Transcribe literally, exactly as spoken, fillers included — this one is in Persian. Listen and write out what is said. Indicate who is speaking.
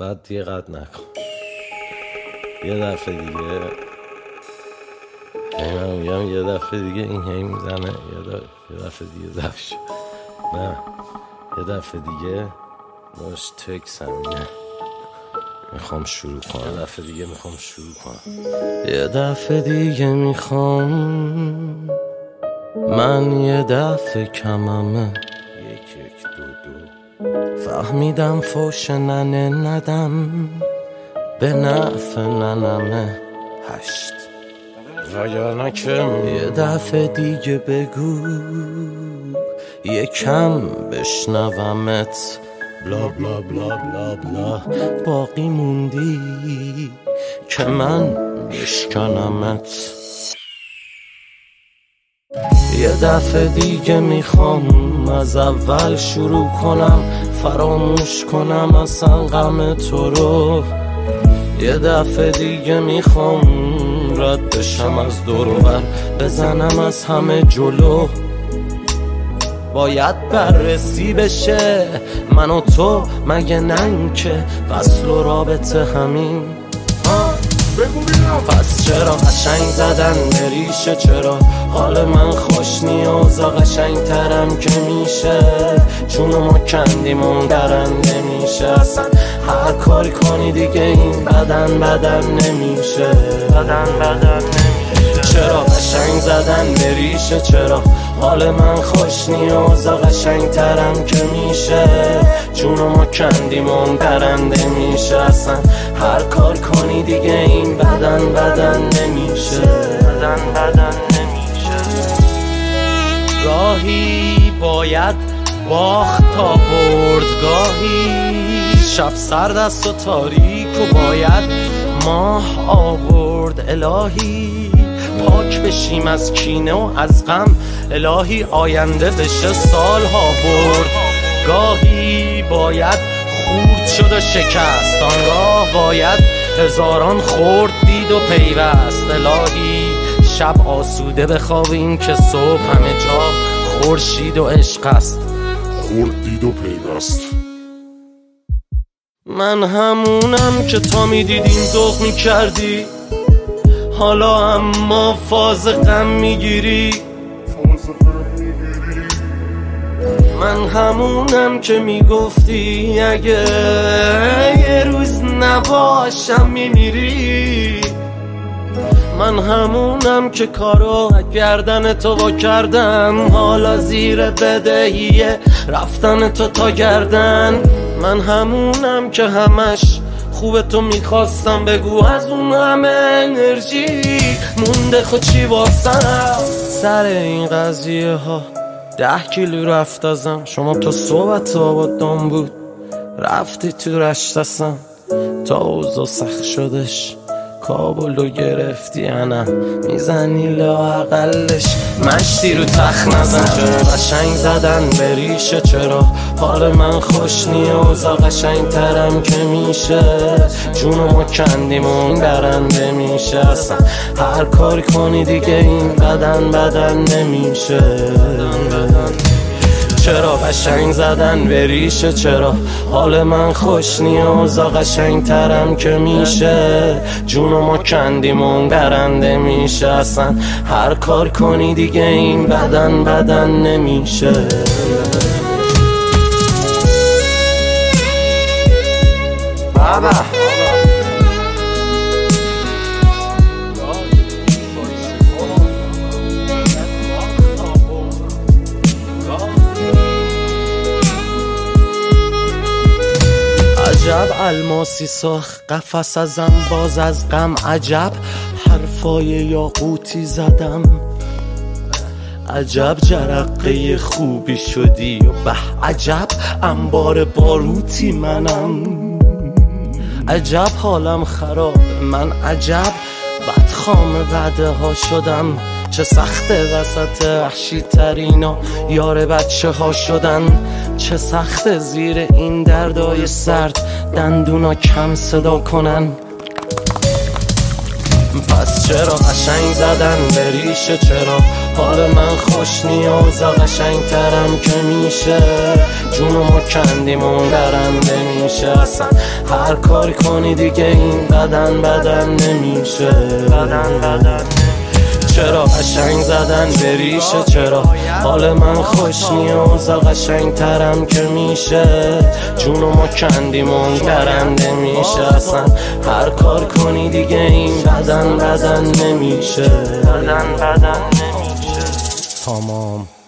Speaker 1: بعد دیگه قد نکن. یه دفعه دیگه من میگم یه دفعه دیگه این هی میزنه، یه دفعه, یه دفعه دیگه دفعه نه یه دفعه دیگه باش تکس همینه میخوام شروع کنم. یه دفعه دیگه میخوام شروع کنم. یه دفعه دیگه میخوام من یه دفعه کممه. یک یک دو دو فهمیدم فوش ننه ندم به نفع ننمه. هشت وگرنه کم. یه دفعه دیگه بگو یکم بشنومت. بلا بلا بلا بلا بلا باقی موندی که من بشکنمت. یه دفعه دیگه میخوام از اول شروع کنم، فراموش کنم اصلا غم تو رو. یه دفعه دیگه میخوام رد بشم از دور و بر، بزنم از همه جلو. باید بررسی بشه من و تو، مگه نن که فصل و رابطه همین. پس چرا قشنگ زدن بریشه، چرا حال من خوش نیازا قشنگ ترم که میشه. چون ما کندیم اون درنده میشه. اصلا هر کاری کنی دیگه این بدن بدن نمیشه. بدن بدن نمیشه. چرا قشنگ زدن بریشه، چرا حال من خوش نیازا قشنگ ترم که میشه. چون ما کندیم اون درنده میشه. اصلا هر کار کنی دیگه این بدن بدن نمیشه. بدن بدن نمیشه. گاهی باید باخت تا برد، گاهی شب سرد است و تاریک و باید ماه آورد. الهی پاک بشیم از کینه و از غم، الهی آینده بشه سالها برد. گاهی باید خورد شد و شکست، آنگاه باید هزاران خورد دید و پیوست. الهی شب آسوده بخوابیم که صبح همه جا خورشید و عشق است.
Speaker 2: خورد دید و پیوست.
Speaker 1: من همونم که تا میدیدین ذوق میکردی، حالا اما فاز غم میگیری. من همونم که میگفتی اگه یه روز نباشم میمیری. من همونم که کارو گردن تو با کردم، حالا زیر بدهیه رفتن تو تا گردن. من همونم که همش خوب تو میخواستم بگو از اون همه انرژی مونده خود چی واسم. سر این قضیه ها ده کیلو رفت ازم. شما تو صحبت آبادان بود رفتی تو رشتسم، تا اوضاع سخت شدش کابلو گرفتی انم میزنی لااقلش مشتی رو تخت نزن. چرا قشنگ زدن بریشه، چرا حال من خوش نیازا قشنگ ترم که میشه. جونو ما کندیم اون برنده میشه. اصلا هر کاری کنی دیگه این بدن بدن نمیشه. بدن بدن. چرا قشنگ زدن بریشه، چرا حال من خوش نیازا قشنگ ترم که میشه. جونو ما کندیم اون برنده میشه. اصلا هر کار کنی دیگه این بدن بدن نمیشه. بابا عجب الماسی ساخت قفس ازم باز از غم. عجب حرفای یاقوتی زدم. عجب جرقه خوبی شدی و به عجب انبار باروتی منم. عجب حالم خراب من، عجب بدخام بعده ها شدم. چه سخته وسط وحشی ترینا یار بچه ها شدن. چه سخته زیر این دردای سرد دندونا کم صدا کنن. پس چرا قشنگ زدن بریشه، چرا حال من خوش نیاز قشنگ ترم که میشه جونو ما کندیم اون درنده میشه اصلا هر کاری کنی دیگه این بدن بدن نمیشه بدن بدن چرا قشنگ زدن بریشه چرا حال من خوش نیاز قشنگ ترم که میشه جونو ما کندیم اون درنده میشه اصلا هر کار کنی دیگه این بدن بدن نمیشه بدن بدن نمیشه تمام